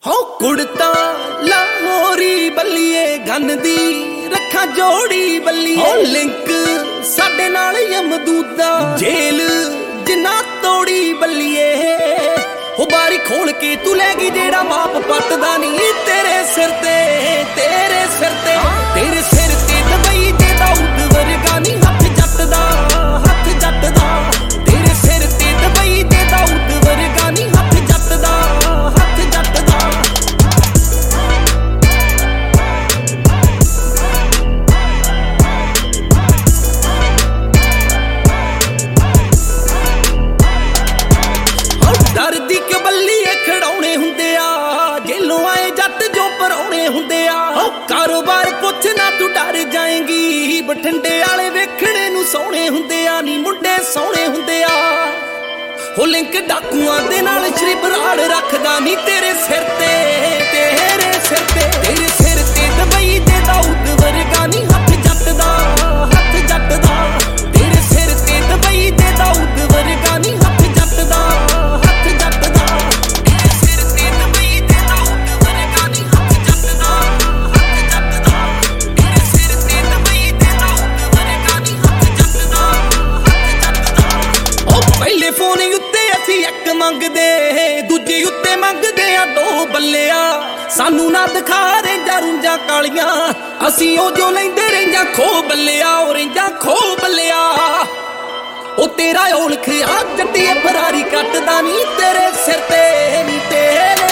हो कुड़ता लाहौरी बल्लीए गन दी रखा जोड़ी बल्ली हो लिंक साडे नाल यमदूदा जेल जिन्ना तोड़ी बल्लीए हो बारी खोल के तू लैगी जेड़ा माप पटदा नहीं तेरे सिर ते तेरे सिर ते तेरे सिर ते दवाई दे दाऊद वर्गा नहीं हथ जट दा तेरे सिर ते दवाई दे दाऊद वर्गा नहीं हथ जट दा डरदी के बल्लीए खड़ाउणे हुंदे आ जेलों आए जट जो पराउणे हुंदे आ कारोबार पुछ ना तू डर जाएंगी बठिंडे वाले वेखणे नूं सोहणे हुंदे आ नी मुंडे सोहणे हुंदे आ हो लिंक डाकूआं दे नाल श्री बराड़ रखदा नी तेरे सिर ते दवाई दे दाऊद वर्गा नी हथ जट दा तेरे सिर ते दवाई दे दाऊद वर्गा नी हथ जट दा फोन उत्ते असी एक मंगदे दूजे उत्ते मंगदे आ दो बल्लिया सानू ना दिखा रेंजा रुंजा कालियां असी ओ जो लैंदे रेंजा खो बल्लिया ओ रेंजा खो बल्लिया ओ तेरा औलख आ जट्टिए फरारी कटदा नी तेरे सिर ते नी तेरे